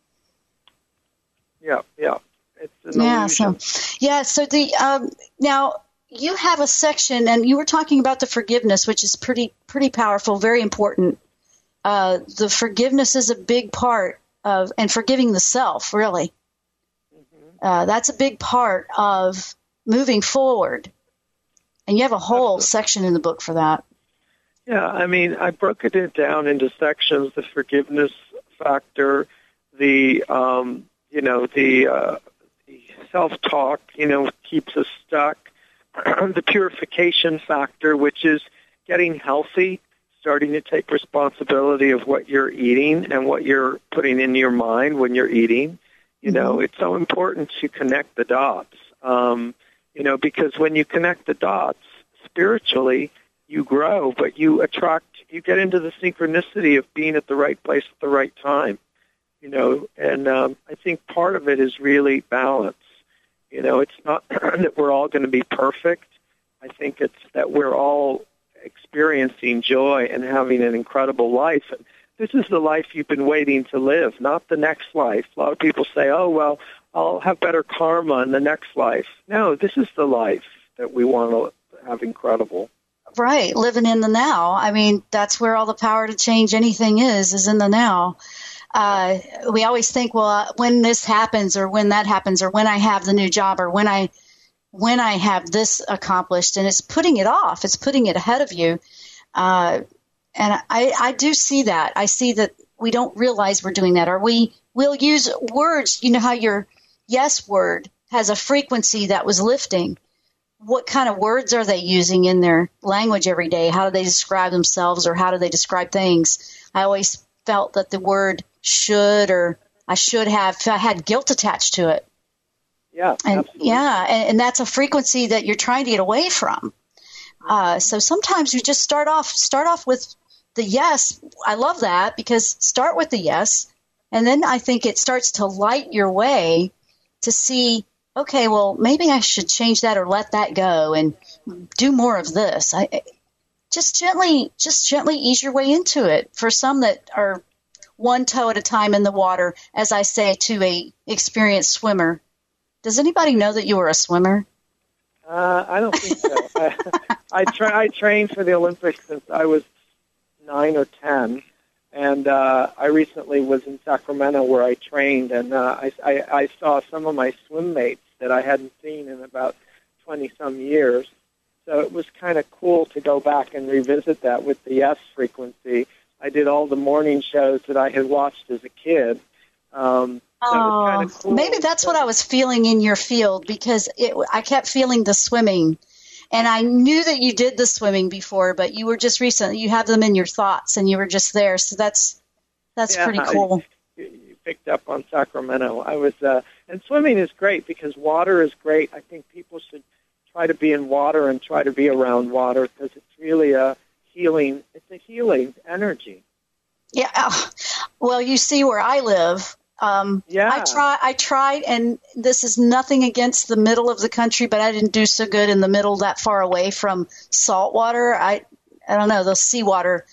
Yeah, yeah. It's an yeah, illusion. so, yeah, so the, um, now, you have a section, and you were talking about the forgiveness, which is pretty pretty powerful, very important. Uh, the forgiveness is a big part of, and forgiving the self, really. Mm-hmm. Uh, that's a big part of moving forward. And you have a whole Absolutely. section in the book for that. Yeah, I mean, I broke it down into sections: the forgiveness factor, the um, you know, the, uh, the self-talk, you know, keeps us stuck. The purification factor, which is getting healthy, starting to take responsibility of what you're eating and what you're putting in your mind when you're eating. You mm-hmm. know, it's so important to connect the dots, um, you know, because when you connect the dots spiritually, you grow, but you attract, you get into the synchronicity of being at the right place at the right time, you know, and um, I think part of it is really balance. You know, it's not that we're all going to be perfect. I think it's that we're all experiencing joy and having an incredible life. And this is the life you've been waiting to live, not the next life. A lot of people say, oh, well, I'll have better karma in the next life. No, this is the life that we want to have incredible. Right, living in the now. I mean, that's where all the power to change anything is, is in the now. Uh, we always think, well, uh, when this happens or when that happens or when I have the new job or when I when I have this accomplished, and it's putting it off. It's putting it ahead of you. Uh, and I, I do see that. I see that we don't realize we're doing that. Or we will use words. You know how your yes word has a frequency that was lifting. What kind of words are they using in their language every day? How do they describe themselves, or how do they describe things? I always felt that the word should, or I should have, I had guilt attached to it. Yeah, and, absolutely. Yeah, and, and that's a frequency that you're trying to get away from. Uh, so sometimes you just start off start off with the yes. I love that, because start with the yes, and then I think it starts to light your way to see, okay, well, maybe I should change that or let that go and do more of this. I just gently, just gently ease your way into it. For some that are one toe at a time in the water, as I say to a experienced swimmer. Does anybody know that you were a swimmer? Uh, I don't think so. I, I, tra- I trained for the Olympics since I was nine or ten, and uh, I recently was in Sacramento where I trained, and uh, I, I, I saw some of my swim mates that I hadn't seen in about twenty-some years. So it was kind of cool to go back and revisit that with the yes frequency. I did all the morning shows that I had watched as a kid. Um, so oh, it was kind of cool. Maybe that's what I was feeling in your field, because it, I kept feeling the swimming. And I knew that you did the swimming before, but you were just recently, you have them in your thoughts and you were just there. So that's that's yeah, pretty cool. I, you picked up on Sacramento. I was, uh, and swimming is great because water is great. I think people should try to be in water and try to be around water, because it's really a healing, it's a healing energy. Yeah. Well, you see where I live. Um, yeah. I try. I tried, and this is nothing against the middle of the country, but I didn't do so good in the middle, that far away from salt water. I, I don't know. The seawater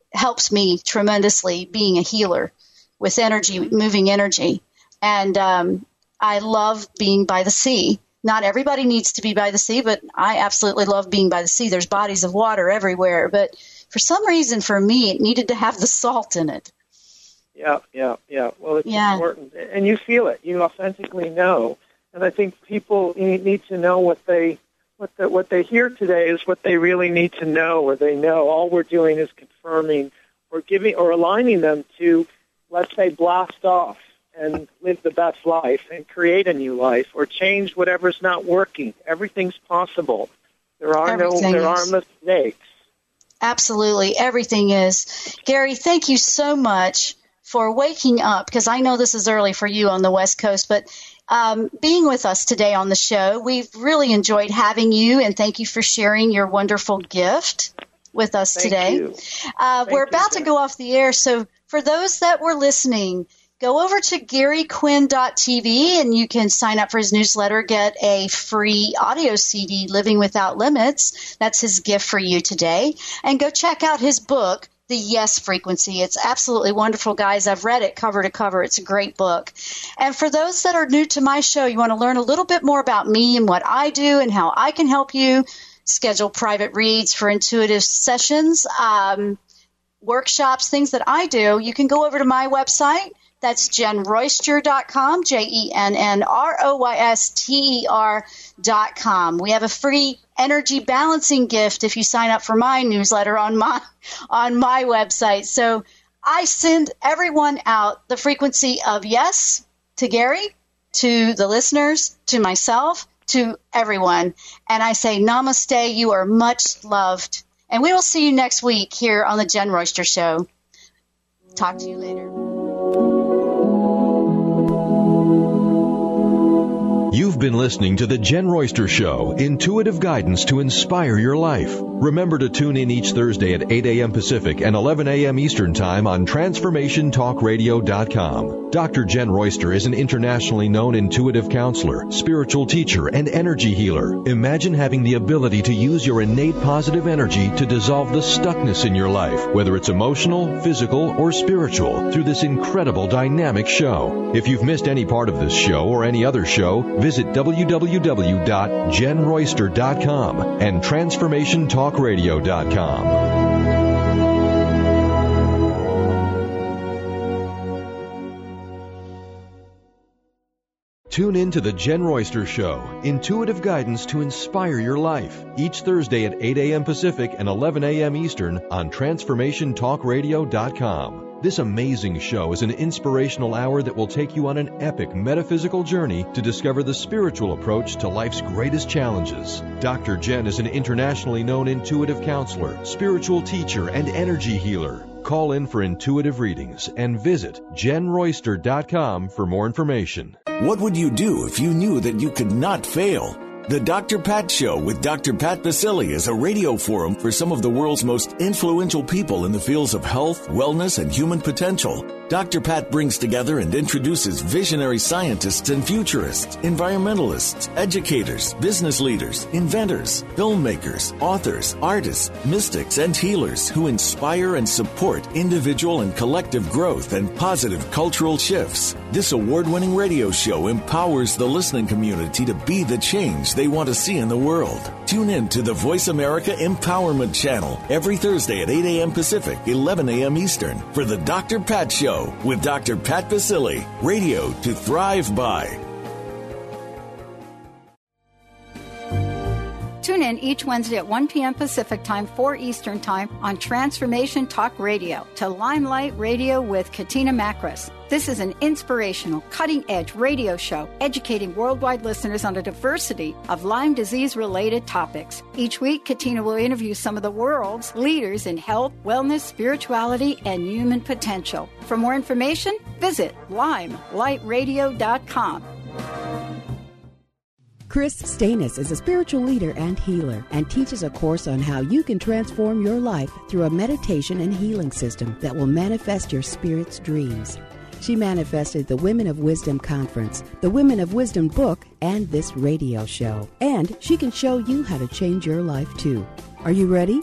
helps me tremendously being a healer with energy, moving energy. And um, I love being by the sea. Not everybody needs to be by the sea, but I absolutely love being by the sea. There's bodies of water everywhere. But for some reason, for me, it needed to have the salt in it. Yeah, yeah, yeah. Well, it's yeah. important. And you feel it. You authentically know. And I think people need to know what they what the, what they hear today is what they really need to know, or they know. All we're doing is confirming or giving or aligning them to, let's say, blast off and live the best life and create a new life or change whatever's not working. Everything's possible. There are Everything no there is. are mistakes. Absolutely. Everything is. Gary, thank you so much for waking up, because I know this is early for you on the West Coast, but um, being with us today on the show. We've really enjoyed having you, and thank you for sharing your wonderful gift with us thank today. You. Uh, we're you, about Jen. to go off the air, so for those that were listening, go over to Gary Quinn dot T V and you can sign up for his newsletter, get a free audio C D, Living Without Limits. That's his gift for you today. And go check out his book, The Yes Frequency. It's absolutely wonderful, guys. I've read it cover to cover. It's a great book. And for those that are new to my show, you want to learn a little bit more about me and what I do and how I can help you, schedule private reads for intuitive sessions, um, workshops, things that I do, you can go over to my website. That's jen royster dot com, J E N N R O Y S T E R dot com. We have a free energy balancing gift if you sign up for my newsletter on my on my website. So I send everyone out the frequency of yes to Gary, to the listeners, to myself, to everyone. And I say namaste, you are much loved. And we will see you next week here on the Jen Royster Show. Talk to you later. You've been listening to The Jen Royster Show, intuitive guidance to inspire your life. Remember to tune in each Thursday at eight a.m. Pacific and eleven a.m. Eastern Time on Transformation Talk Radio dot com. Doctor Jen Royster is an internationally known intuitive counselor, spiritual teacher, and energy healer. Imagine having the ability to use your innate positive energy to dissolve the stuckness in your life, whether it's emotional, physical, or spiritual, through this incredible dynamic show. If you've missed any part of this show or any other show, visit w w w dot jen royster dot com and Transformation Talk Radio dot com. Tune in to The Jen Royster Show, intuitive guidance to inspire your life, each Thursday at eight a.m. Pacific and eleven a.m. Eastern on Transformation Talk Radio dot com. This amazing show is an inspirational hour that will take you on an epic metaphysical journey to discover the spiritual approach to life's greatest challenges. Doctor Jen is an internationally known intuitive counselor, spiritual teacher, and energy healer. Call in for intuitive readings and visit jen royster dot com for more information. What would you do if you knew that you could not fail? The Doctor Pat Show with Doctor Pat Baccili is a radio forum for some of the world's most influential people in the fields of health, wellness, and human potential. Doctor Pat brings together and introduces visionary scientists and futurists, environmentalists, educators, business leaders, inventors, filmmakers, authors, artists, mystics, and healers who inspire and support individual and collective growth and positive cultural shifts. This award-winning radio show empowers the listening community to be the change they want to see in the world. Tune in to the Voice America Empowerment Channel every Thursday at eight a.m. Pacific, eleven a.m. Eastern for the Doctor Pat Show with Doctor Pat Baccili. Radio to thrive by. Tune in each Wednesday at one p.m. Pacific Time, four Eastern Time on Transformation Talk Radio to Limelight Radio with Katina Makris. This is an inspirational, cutting-edge radio show educating worldwide listeners on a diversity of Lyme disease-related topics. Each week, Katina will interview some of the world's leaders in health, wellness, spirituality, and human potential. For more information, visit limelight radio dot com. Chris Stanis is a spiritual leader and healer and teaches a course on how you can transform your life through a meditation and healing system that will manifest your spirit's dreams. She manifested the Women of Wisdom Conference, the Women of Wisdom book, and this radio show. And she can show you how to change your life too. Are you ready?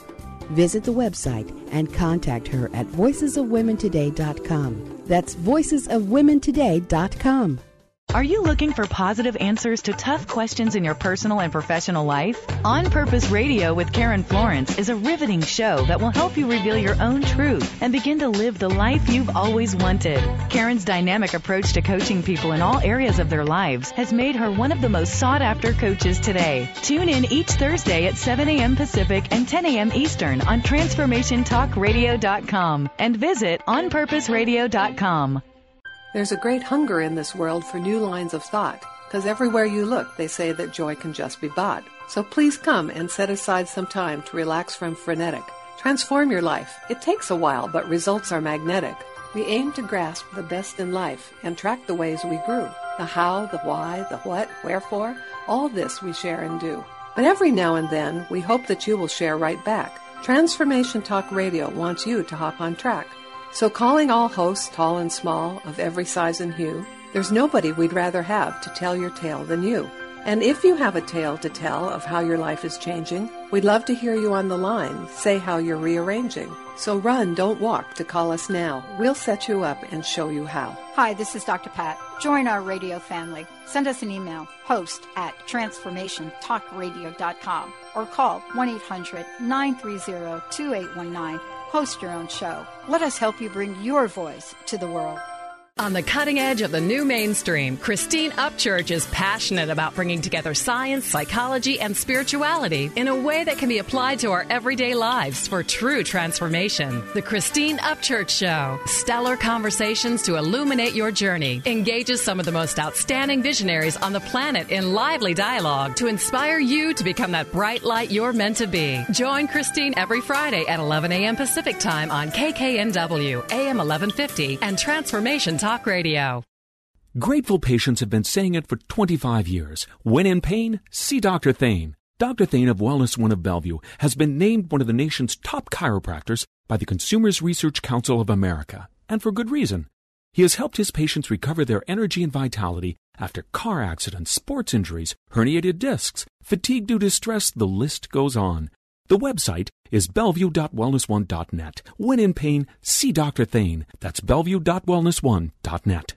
Visit the website and contact her at voices of women today dot com. That's voices of women today dot com. Are you looking for positive answers to tough questions in your personal and professional life? On Purpose Radio with Karen Florence is a riveting show that will help you reveal your own truth and begin to live the life you've always wanted. Karen's dynamic approach to coaching people in all areas of their lives has made her one of the most sought-after coaches today. Tune in each Thursday at seven a.m. Pacific and ten a.m. Eastern on transformation talk radio dot com and visit on purpose radio dot com. There's a great hunger in this world for new lines of thought, because everywhere you look, they say that joy can just be bought. So please come and set aside some time to relax from frenetic. Transform your life. It takes a while, but results are magnetic. We aim to grasp the best in life and track the ways we grew. The how, the why, the what, wherefore, all this we share and do. But every now and then, we hope that you will share right back. Transformation Talk Radio wants you to hop on track. So calling all hosts, tall and small, of every size and hue, there's nobody we'd rather have to tell your tale than you. And if you have a tale to tell of how your life is changing, we'd love to hear you on the line say how you're rearranging. So run, don't walk to call us now. We'll set you up and show you how. Hi, this is Doctor Pat. Join our radio family. Send us an email, host at transformation talk radio dot com, or call one eight hundred nine three zero two eight one nine. Host your own show. Let us help you bring your voice to the world. On the cutting edge of the new mainstream, Christine Upchurch is passionate about bringing together science, psychology, and spirituality in a way that can be applied to our everyday lives for true transformation. The Christine Upchurch Show, stellar conversations to illuminate your journey, engages some of the most outstanding visionaries on the planet in lively dialogue to inspire you to become that bright light you're meant to be. Join Christine every Friday at eleven a.m. Pacific Time on K K N W, A M eleven fifty, and Transformation Talk Radio. Grateful patients have been saying it for twenty-five years. When in pain, see Doctor Thane. Doctor Thane of Wellness One of Bellevue has been named one of the nation's top chiropractors by the Consumers Research Council of America, and for good reason. He has helped his patients recover their energy and vitality after car accidents, sports injuries, herniated discs, fatigue due to stress, the list goes on. The website is bellevue dot wellness one dot net. When in pain, see Doctor Thane. That's bellevue dot wellness one dot net.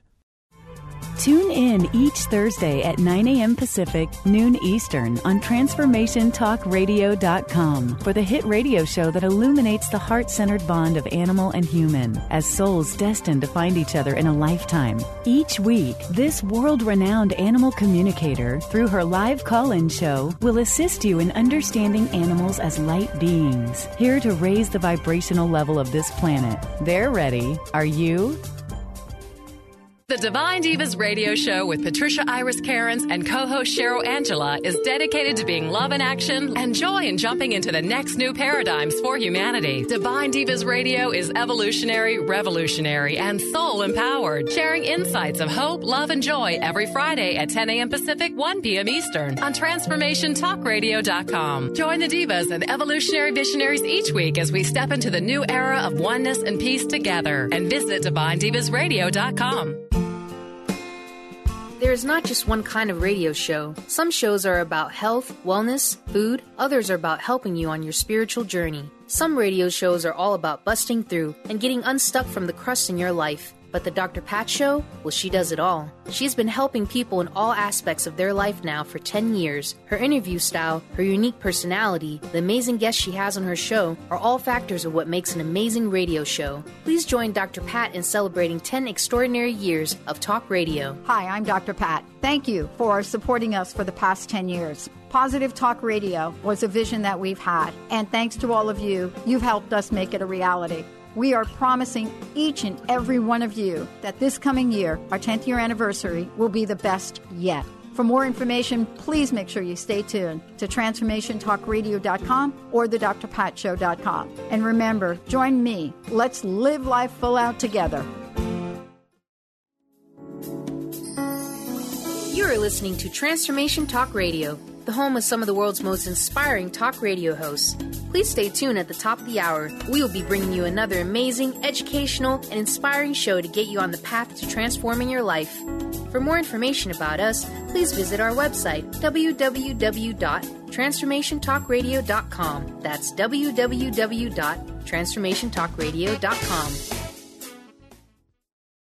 Tune in each Thursday at nine a.m. Pacific, noon Eastern on transformation talk radio dot com for the hit radio show that illuminates the heart-centered bond of animal and human as souls destined to find each other in a lifetime. Each week, this world-renowned animal communicator, through her live call-in show, will assist you in understanding animals as light beings, here to raise the vibrational level of this planet. They're ready. Are you? The Divine Divas Radio Show with Patricia Iris Cairns and co-host Cheryl Angela is dedicated to being love in action and joy in jumping into the next new paradigms for humanity. Divine Divas Radio is evolutionary, revolutionary, and soul-empowered, sharing insights of hope, love, and joy every Friday at ten a.m. Pacific, one p.m. Eastern on transformation talk radio dot com. Join the divas and evolutionary visionaries each week as we step into the new era of oneness and peace together, and visit divine divas radio dot com. There is not just one kind of radio show. Some shows are about health, wellness, food. Others are about helping you on your spiritual journey. Some radio shows are all about busting through and getting unstuck from the crust in your life. But the Doctor Pat Show, well, she does it all. She's been helping people in all aspects of their life now for ten years. Her interview style, her unique personality, the amazing guests she has on her show are all factors of what makes an amazing radio show. Please join Doctor Pat in celebrating ten extraordinary years of talk radio. Hi, I'm Doctor Pat. Thank you for supporting us for the past ten years. Positive Talk Radio was a vision that we've had, and thanks to all of you, you've helped us make it a reality. We are promising each and every one of you that this coming year, our tenth year anniversary, will be the best yet. For more information, please make sure you stay tuned to transformation talk radio dot com or the dr pat show dot com. And remember, join me. Let's live life full out together. You are listening to Transformation Talk Radio, the home of some of the world's most inspiring talk radio hosts. Please stay tuned at the top of the hour. We will be bringing you another amazing, educational, and inspiring show to get you on the path to transforming your life. For more information about us, please visit our website, w w w dot transformation talk radio dot com. That's w w w dot transformation talk radio dot com.